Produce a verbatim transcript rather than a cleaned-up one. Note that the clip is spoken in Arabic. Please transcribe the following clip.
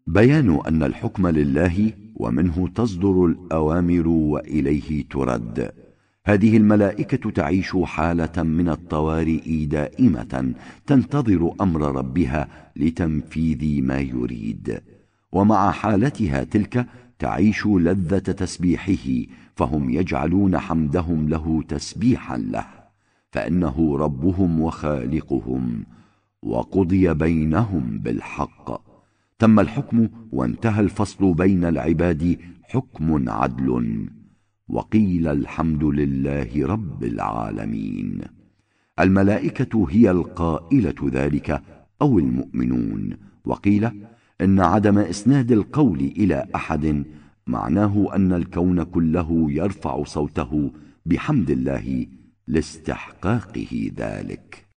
بيان أن الحكم لله ومنه تصدر الأوامر وإليه ترد. هذه الملائكة تعيش حالة من الطوارئ دائمة، تنتظر أمر ربها لتنفيذ ما يريد، ومع حالتها تلك تعيش لذة تسبيحه، فهم يجعلون حمدهم له تسبيحا له، فإنه ربهم وخالقهم، وقضي بينهم بالحق. تم الحكم وانتهى الفصل بين العباد حكم عدل، وقيل الحمد لله رب العالمين. الملائكة هي القائلة ذلك أو المؤمنون، وقيل إن عدم إسناد القول إلى أحد معناه أن الكون كله يرفع صوته بحمد الله لاستحقاقه ذلك.